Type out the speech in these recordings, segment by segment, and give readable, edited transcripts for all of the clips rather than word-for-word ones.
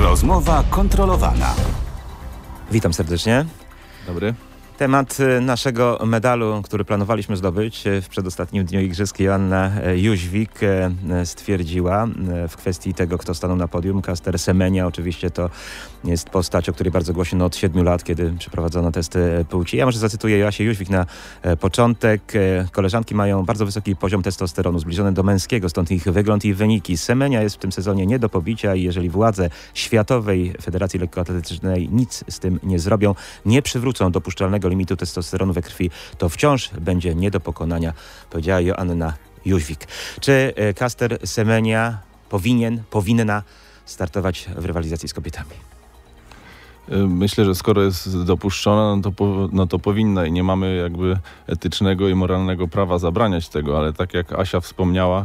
Rozmowa kontrolowana. Witam serdecznie. Dobry. Temat naszego medalu, który planowaliśmy zdobyć w przedostatnim dniu igrzysk, Joanna Jóźwik stwierdziła w kwestii tego, kto stanął na podium. Caster Semenya oczywiście to jest postać, o której bardzo głośno od 7 lat, kiedy przeprowadzono testy płci. Ja może zacytuję Joasię Jóźwik na początek. Koleżanki mają bardzo wysoki poziom testosteronu, zbliżony do męskiego, stąd ich wygląd i wyniki. Semenya jest w tym sezonie nie do pobicia i jeżeli władze Światowej Federacji Lekkoatletycznej nic z tym nie zrobią, nie przywrócą dopuszczalnego limitu testosteronu we krwi, to wciąż będzie nie do pokonania, powiedziała Joanna Jóźwik. Czy Caster Semenya powinna startować w rywalizacji z kobietami? Myślę, że skoro jest dopuszczona, no to powinna i nie mamy jakby etycznego i moralnego prawa zabraniać tego, ale tak jak Asia wspomniała,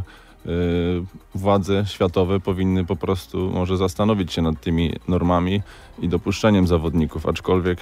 władze światowe powinny po prostu może zastanowić się nad tymi normami i dopuszczeniem zawodników, aczkolwiek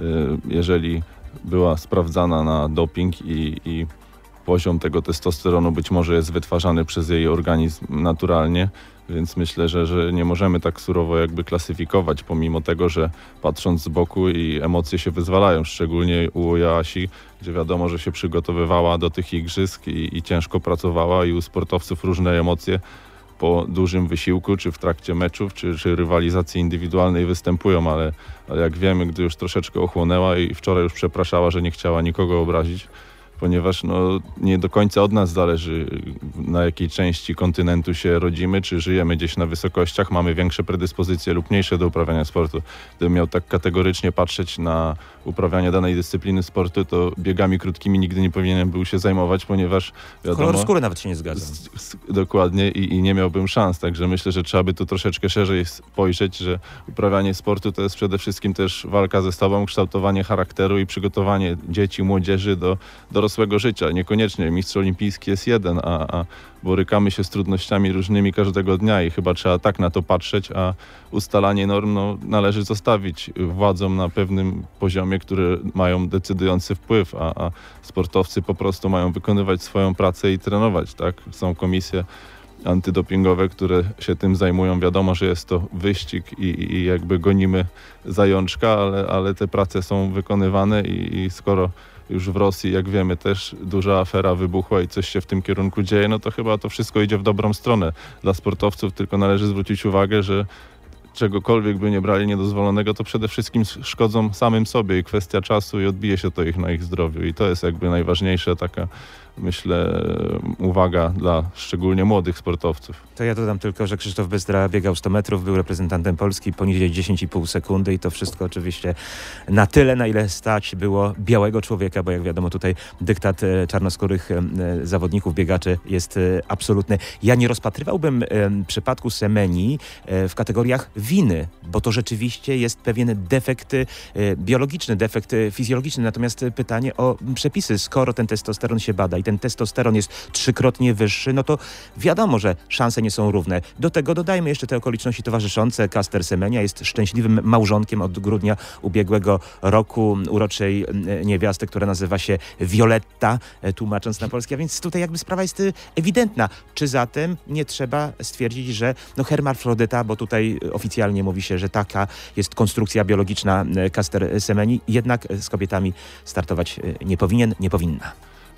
jeżeli była sprawdzana na doping i poziom tego testosteronu być może jest wytwarzany przez jej organizm naturalnie, więc myślę, że nie możemy tak surowo jakby klasyfikować, pomimo tego, że patrząc z boku i emocje się wyzwalają, szczególnie u Joasi, gdzie wiadomo, że się przygotowywała do tych igrzysk i ciężko pracowała i u sportowców różne emocje po dużym wysiłku, czy w trakcie meczów, czy rywalizacji indywidualnej występują, ale jak wiemy, gdy już troszeczkę ochłonęła i wczoraj już przepraszała, że nie chciała nikogo obrazić, ponieważ nie do końca od nas zależy, na jakiej części kontynentu się rodzimy, czy żyjemy gdzieś na wysokościach, mamy większe predyspozycje lub mniejsze do uprawiania sportu. Gdybym miał tak kategorycznie patrzeć na uprawianie danej dyscypliny sportu, to biegami krótkimi nigdy nie powinienem był się zajmować, ponieważ wiadomo... Kolor skóry nawet się nie zgadza. Dokładnie i nie miałbym szans, także myślę, że trzeba by tu troszeczkę szerzej spojrzeć, że uprawianie sportu to jest przede wszystkim też walka ze sobą, kształtowanie charakteru i przygotowanie dzieci, młodzieży do dorosłego życia. Niekoniecznie mistrz olimpijski jest jeden, a borykamy się z trudnościami różnymi każdego dnia i chyba trzeba tak na to patrzeć, a ustalanie norm należy zostawić władzom na pewnym poziomie, które mają decydujący wpływ, a sportowcy po prostu mają wykonywać swoją pracę i trenować, tak? Są komisje antydopingowe, które się tym zajmują. Wiadomo, że jest to wyścig i jakby gonimy zajączka, ale te prace są wykonywane i skoro już w Rosji, jak wiemy, też duża afera wybuchła i coś się w tym kierunku dzieje, no to chyba to wszystko idzie w dobrą stronę. Dla sportowców tylko należy zwrócić uwagę, że czegokolwiek by nie brali niedozwolonego, to przede wszystkim szkodzą samym sobie i kwestia czasu i odbije się to na ich zdrowiu. I to jest jakby najważniejsza taka, myślę, uwaga dla szczególnie młodych sportowców. To ja dodam tylko, że Krzysztof Byzdra biegał 100 metrów, był reprezentantem Polski poniżej 10,5 sekundy i to wszystko oczywiście na tyle, na ile stać było białego człowieka, bo jak wiadomo tutaj dyktat czarnoskórych zawodników, biegaczy jest absolutny. Ja nie rozpatrywałbym przypadku Semenyi w kategoriach winy, bo to rzeczywiście jest pewien defekt biologiczny, defekt fizjologiczny. Natomiast pytanie o przepisy. Skoro ten testosteron się bada i ten testosteron jest 3-krotnie wyższy, no to wiadomo, że szanse nie są równe. Do tego dodajmy jeszcze te okoliczności towarzyszące. Caster Semenya jest szczęśliwym małżonkiem od grudnia ubiegłego roku uroczej niewiasty, która nazywa się Violetta, tłumacząc na polski. A więc tutaj jakby sprawa jest ewidentna. Czy zatem nie trzeba stwierdzić, że hermafrodyta, bo tutaj oficjalnie mówi się, że taka jest konstrukcja biologiczna Caster Semenyi, jednak z kobietami startować nie powinna.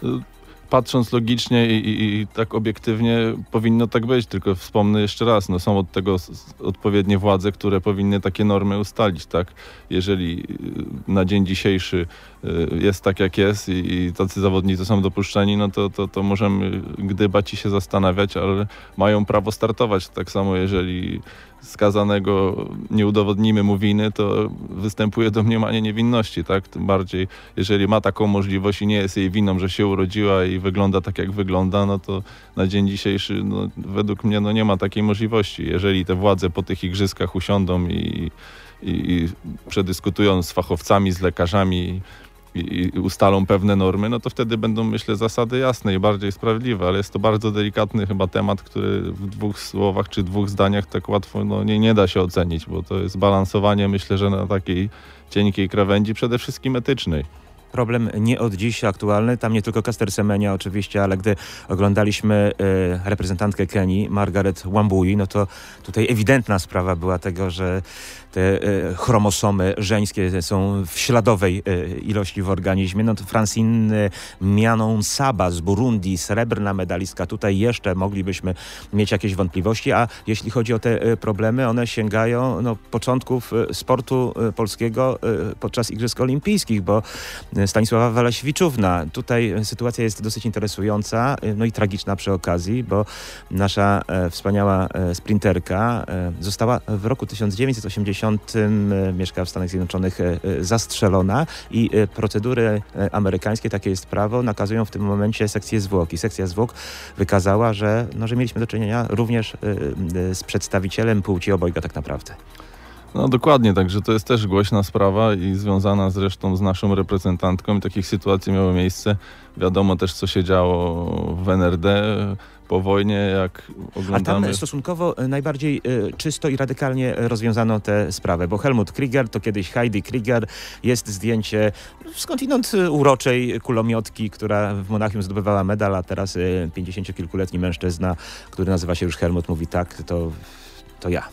Patrząc logicznie i tak obiektywnie powinno tak być, tylko wspomnę jeszcze raz, są od tego odpowiednie władze, które powinny takie normy ustalić, tak? Jeżeli na dzień dzisiejszy jest tak jak jest i tacy zawodnicy są dopuszczeni, to możemy gdybać i się zastanawiać, ale mają prawo startować. Tak samo jeżeli skazanego nie udowodnimy mu winy, to występuje domniemanie niewinności, tak? Tym bardziej, jeżeli ma taką możliwość i nie jest jej winą, że się urodziła i wygląda tak, jak wygląda, no to na dzień dzisiejszy według mnie nie ma takiej możliwości. Jeżeli te władze po tych igrzyskach usiądą i przedyskutują z fachowcami, z lekarzami i ustalą pewne normy, no to wtedy będą, myślę, zasady jasne i bardziej sprawiedliwe, ale jest to bardzo delikatny chyba temat, który w 2 słowach czy 2 zdaniach tak łatwo nie da się ocenić, bo to jest balansowanie, myślę, że na takiej cienkiej krawędzi, przede wszystkim etycznej. problem nie od dziś aktualny. Tam nie tylko Caster Semenya oczywiście, ale gdy oglądaliśmy reprezentantkę Kenii, Margaret Wambui, no to tutaj ewidentna sprawa była tego, że te chromosomy żeńskie są w śladowej ilości w organizmie. No to Francine Mianon Saba z Burundi, srebrna medalistka. Tutaj jeszcze moglibyśmy mieć jakieś wątpliwości, a jeśli chodzi o te problemy, one sięgają początków sportu polskiego podczas Igrzysk Olimpijskich, bo Stanisława Waleświczówna. Tutaj sytuacja jest dosyć interesująca, no i tragiczna przy okazji, bo nasza wspaniała sprinterka została w roku 1980 mieszkała w Stanach Zjednoczonych, zastrzelona i procedury amerykańskie, takie jest prawo, nakazują w tym momencie sekcję zwłok. I sekcja zwłok wykazała, że mieliśmy do czynienia również z przedstawicielem płci obojga tak naprawdę. No dokładnie, także to jest też głośna sprawa i związana zresztą z naszą reprezentantką. I takich sytuacji miało miejsce. Wiadomo też, co się działo w NRD po wojnie, jak oglądamy. A tam stosunkowo najbardziej czysto i radykalnie rozwiązano tę sprawę, bo Helmut Krieger, to kiedyś Heidi Krieger, jest zdjęcie skądinąd uroczej kulomiotki, która w Monachium zdobywała medal, a teraz 50-kilkuletni mężczyzna, który nazywa się już Helmut, mówi tak, to ja.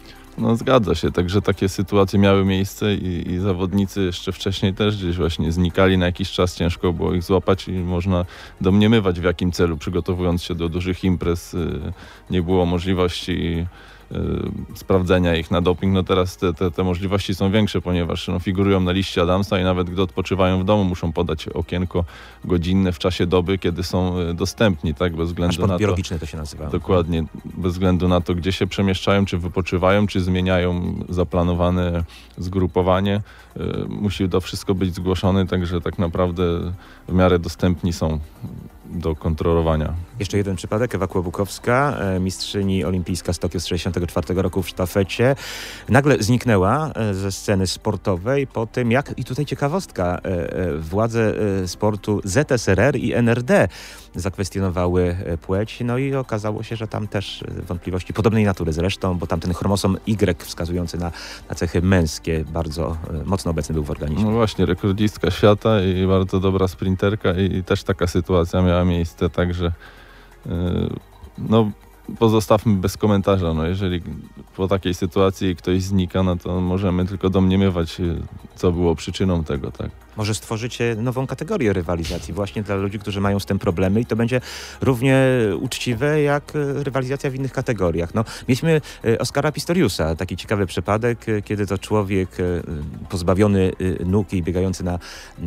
No zgadza się, także takie sytuacje miały miejsce i zawodnicy jeszcze wcześniej też gdzieś właśnie znikali na jakiś czas, ciężko było ich złapać i można domniemywać, w jakim celu, przygotowując się do dużych imprez, nie było możliwości sprawdzenia ich na doping. No teraz te możliwości są większe, ponieważ figurują na liście Adamsa i nawet gdy odpoczywają w domu, muszą podać okienko godzinne w czasie doby, kiedy są dostępni, tak, bez względu na to. biologiczny to się nazywa. Dokładnie, bez względu na to, gdzie się przemieszczają, czy wypoczywają, czy zmieniają zaplanowane zgrupowanie. Musi to wszystko być zgłoszone, także tak naprawdę w miarę dostępni są do kontrolowania. Jeszcze jeden przypadek, Ewa Kłobukowska, mistrzyni olimpijska z Tokio z 1964 roku w sztafecie, nagle zniknęła ze sceny sportowej po tym, i tutaj ciekawostka, władze sportu ZSRR i NRD zakwestionowały płeć, no i okazało się, że tam też wątpliwości podobnej natury zresztą, bo tam ten chromosom Y wskazujący na cechy męskie bardzo mocno obecny był w organizmie. No właśnie, rekordzistka świata i bardzo dobra sprinterka i też taka sytuacja miała miejsce, także pozostawmy bez komentarza. No, jeżeli po takiej sytuacji ktoś znika, no to możemy tylko domniemywać, co było przyczyną tego, tak. Może stworzycie nową kategorię rywalizacji właśnie dla ludzi, którzy mają z tym problemy i to będzie równie uczciwe jak rywalizacja w innych kategoriach. No, mieliśmy Oskara Pistoriusa, taki ciekawy przypadek, kiedy to człowiek pozbawiony nóg i biegający na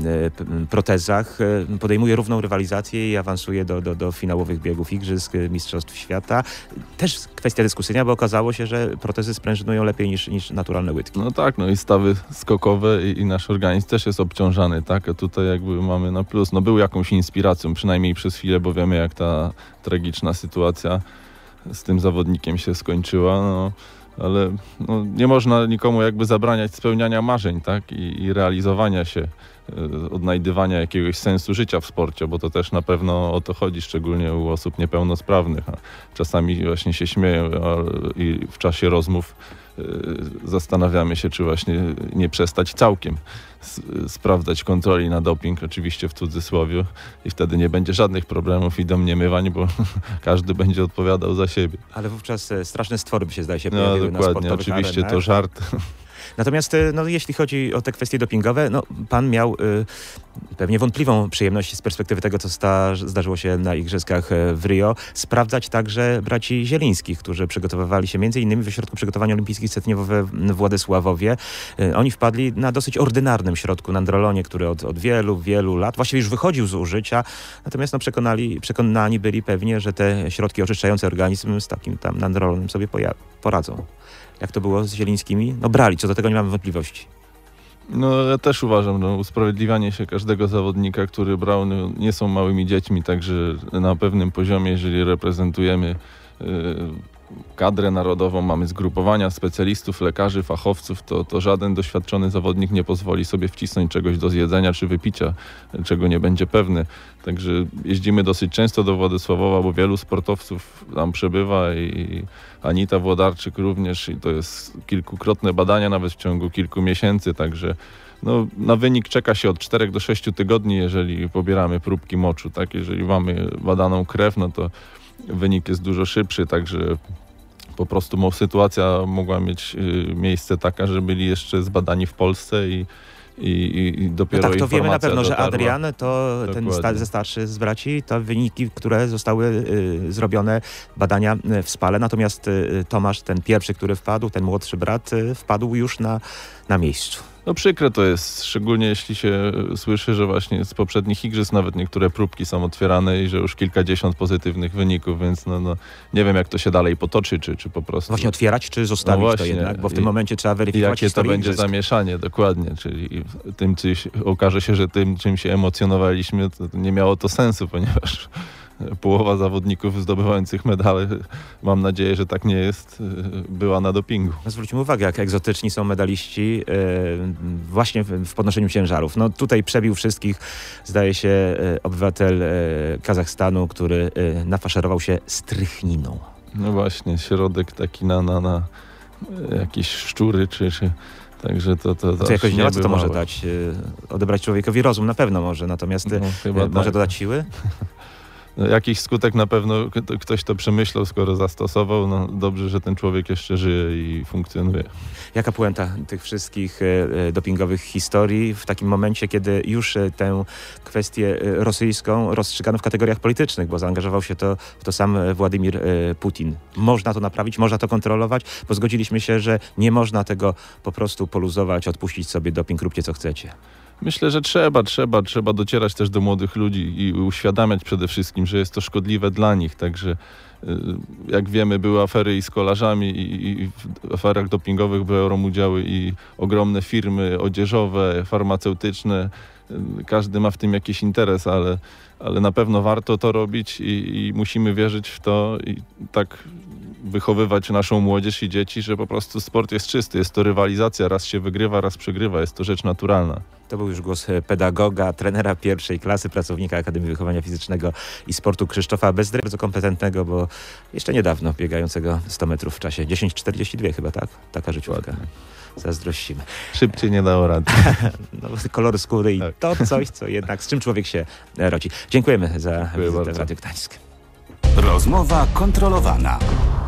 protezach podejmuje równą rywalizację i awansuje do finałowych biegów Igrzysk, Mistrzostw Świata. Też kwestia dyskusyjna, bo okazało się, że protezy sprężynują lepiej niż naturalne łydki. No tak, i stawy skokowe i nasz organizm też jest obciążany, tak? A tutaj jakby mamy na plus. Był jakąś inspiracją, przynajmniej przez chwilę, bo wiemy, jak ta tragiczna sytuacja z tym zawodnikiem się skończyła, ale nie można nikomu jakby zabraniać spełniania marzeń, tak? I realizowania się, odnajdywania jakiegoś sensu życia w sporcie, bo to też na pewno o to chodzi, szczególnie u osób niepełnosprawnych. A czasami właśnie się śmieją i w czasie rozmów zastanawiamy się, czy właśnie nie przestać całkiem sprawdzać kontroli na doping, oczywiście w cudzysłowie, i wtedy nie będzie żadnych problemów i domniemywań, bo każdy będzie odpowiadał za siebie. Ale wówczas straszne stwory by się, zdaje się, pojawiły na sportowych oczywiście arenach. To żart. Natomiast jeśli chodzi o te kwestie dopingowe, pan miał pewnie wątpliwą przyjemność z perspektywy tego, co zdarzyło się na Igrzyskach w Rio, sprawdzać także braci Zielińskich, którzy przygotowywali się m.in. w Ośrodku Przygotowania Olimpijskich Cetniowo we Władysławowie. Oni wpadli na dosyć ordynarnym środku nandrolonie, który od wielu lat właściwie już wychodził z użycia, natomiast przekonani byli pewnie, że te środki oczyszczające organizm z takim tam nandrolonem sobie poradzą. Jak to było z Zielińskimi? Brali, co do tego nie mamy wątpliwości. Ja też uważam, usprawiedliwianie się każdego zawodnika, który brał, nie są małymi dziećmi, także na pewnym poziomie, jeżeli reprezentujemy kadrę narodową, mamy zgrupowania specjalistów, lekarzy, fachowców, to żaden doświadczony zawodnik nie pozwoli sobie wcisnąć czegoś do zjedzenia czy wypicia, czego nie będzie pewny. Także jeździmy dosyć często do Władysławowa, bo wielu sportowców tam przebywa i Anita Włodarczyk również i to jest kilkukrotne badania nawet w ciągu kilku miesięcy, także na wynik czeka się od 4 do 6 tygodni, jeżeli pobieramy próbki moczu, tak? Jeżeli mamy badaną krew, no to wynik jest dużo szybszy, także po prostu sytuacja mogła mieć miejsce taka, że byli jeszcze zbadani w Polsce i dopiero tak, to wiemy na pewno, dotarła. że Adrian to Dokładnie. ten ze starszy z braci, to wyniki, które zostały zrobione, badania w Spale, natomiast Tomasz, ten pierwszy, który wpadł, ten młodszy brat, wpadł już na miejscu. Przykre to jest, szczególnie jeśli się słyszy, że właśnie z poprzednich igrzysk nawet niektóre próbki są otwierane i że już kilkadziesiąt pozytywnych wyników, więc nie wiem, jak to się dalej potoczy, czy po prostu... Właśnie otwierać, czy zostawić to jednak, bo w tym momencie trzeba weryfikować jakie to będzie igrzysk. zamieszanie, dokładnie, czyli tym, okaże się, że tym, czym się emocjonowaliśmy, to nie miało to sensu, ponieważ połowa zawodników zdobywających medale, mam nadzieję, że tak nie jest, była na dopingu. Zwróćmy uwagę, jak egzotyczni są medaliści właśnie w podnoszeniu ciężarów. Tutaj przebił wszystkich, zdaje się, obywatel Kazachstanu, który nafaszerował się strychniną. No właśnie, środek taki na jakieś szczury, czy także to jakoś nie ma, co to bywało. może dać? Odebrać człowiekowi rozum na pewno może, natomiast chyba może tak. dodać siły? Jakiś skutek na pewno ktoś to przemyślał, skoro zastosował. Dobrze, że ten człowiek jeszcze żyje i funkcjonuje. Jaka puenta tych wszystkich dopingowych historii w takim momencie, kiedy już tę kwestię rosyjską rozstrzygano w kategoriach politycznych, bo zaangażował się w to sam Władimir Putin. Można to naprawić, można to kontrolować, bo zgodziliśmy się, że nie można tego po prostu poluzować, odpuścić sobie doping, róbcie co chcecie. Myślę, że trzeba docierać też do młodych ludzi i uświadamiać przede wszystkim, że jest to szkodliwe dla nich. Także jak wiemy, były afery i z kolarzami i w aferach dopingowych biorą udziały i ogromne firmy odzieżowe, farmaceutyczne. Każdy ma w tym jakiś interes, ale na pewno warto to robić i musimy wierzyć w to i tak wychowywać naszą młodzież i dzieci, że po prostu sport jest czysty, jest to rywalizacja, raz się wygrywa, raz przegrywa, jest to rzecz naturalna. To był już głos pedagoga, trenera pierwszej klasy, pracownika Akademii Wychowania Fizycznego i Sportu Krzysztofa Bezdry, bardzo kompetentnego, bo jeszcze niedawno biegającego 100 metrów w czasie 10:42 chyba, tak? Taka życiówka. Zazdrościmy. Szybciej nie dało rady. Kolor skóry i tak. to coś, co jednak z czym człowiek się rodzi. Dziękujemy za wizytę w bardzo. Radiu Gdańsk. Rozmowa kontrolowana.